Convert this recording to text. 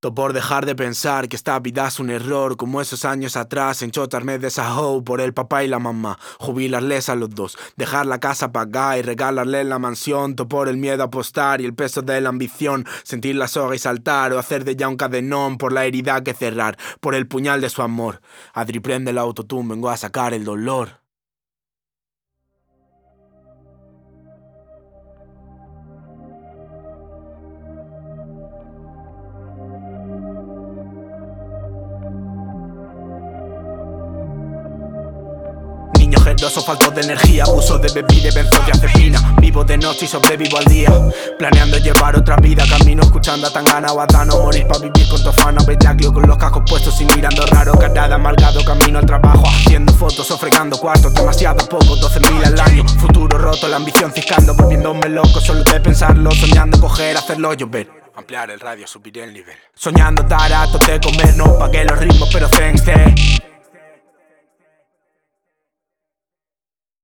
Todo por dejar de pensar que esta vida es un error, como esos años atrás en chotarme de esa hoe por el papá y la mamá, jubilarles a los dos, dejar la casa pagada y regalarles la mansión, todo por el miedo a apostar y el peso de la ambición, sentir la soga y saltar o hacer de ella un cadenón por la herida que cerrar, por el puñal de su amor. Adri, prende el autotune, vengo a sacar el dolor. Niño generoso, falto de energía, abuso de bebida y benzodiazepina. Vivo de noche y sobrevivo al día, planeando llevar otra vida. Camino escuchando a Tangana o a Dano, morir pa' vivir con Tofano, Bellaglio con los cascos puestos y mirando raro. Cara de amargado, camino al trabajo, haciendo fotos o fregando cuartos. Demasiado poco, 12.000 al año. Futuro roto, la ambición ciscando, volviéndome loco solo de pensarlo. Soñando coger, hacerlo llover, ampliar el radio, subir el nivel. Soñando dar a tope comer, no pagué los ritmos pero thanks.